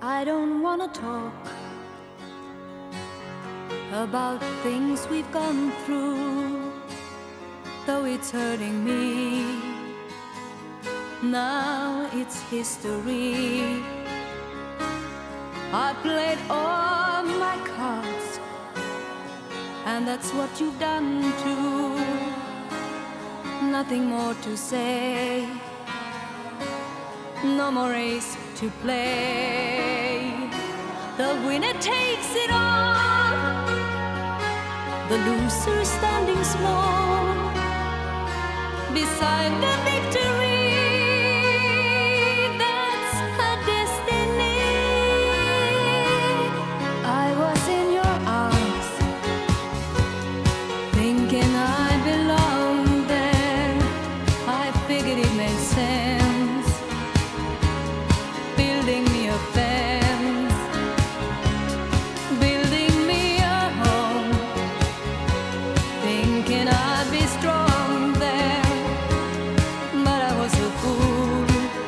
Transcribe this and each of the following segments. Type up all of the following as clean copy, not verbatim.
I don't wanna talk about things we've gone through, though it's hurting me. Now it's history. I played all my cards, and that's what you've done too. Nothing more to say, no more race to play. The winner takes it all, the loser standing small beside the victory. That's her destiny. I was in your arms, thinking I belonged there. I figured it made sense, building me a fence, building me a home, thinking I'd be strong there. But I was a fool,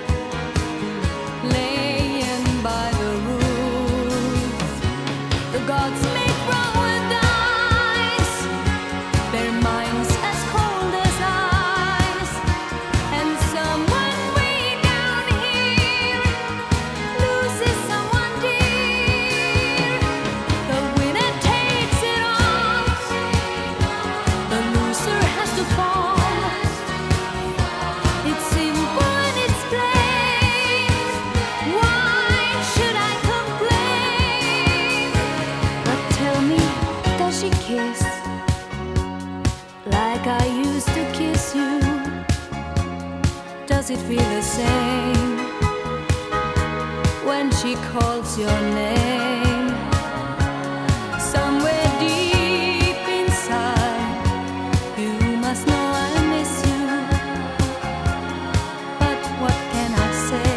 laying by the rules. The gods make wrong with dice, their minds as cold as ice, and someone way down here loses someone dear. The winner takes it all, the loser has to fall. It's simple and it's plain. Why should I complain? But tell me, does she kiss like I used to kiss you? Does it feel the same when she calls your name? Somewhere deep inside, you must know I miss you. But what can I say?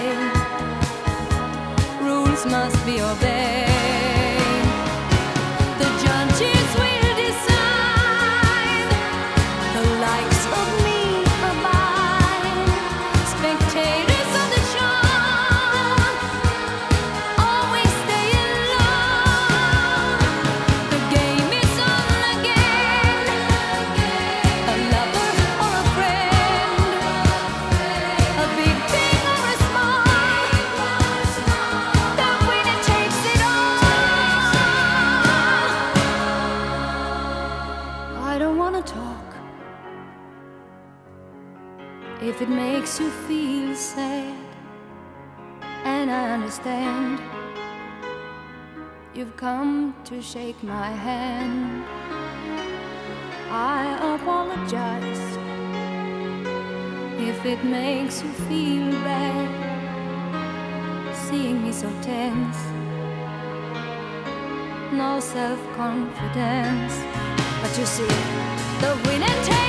Rules must be obeyed. The judges will decide, the likes of me abide. Spectators of the show always stay alone. The game is on again, a lover or a friend, a big thing or a small, the winner takes it all. I don't wanna talk if it makes you feel sad, and I understand. You've come to shake my hand. I apologize if it makes you feel bad, seeing me so tense, no self-confidence. But you see, the winner takes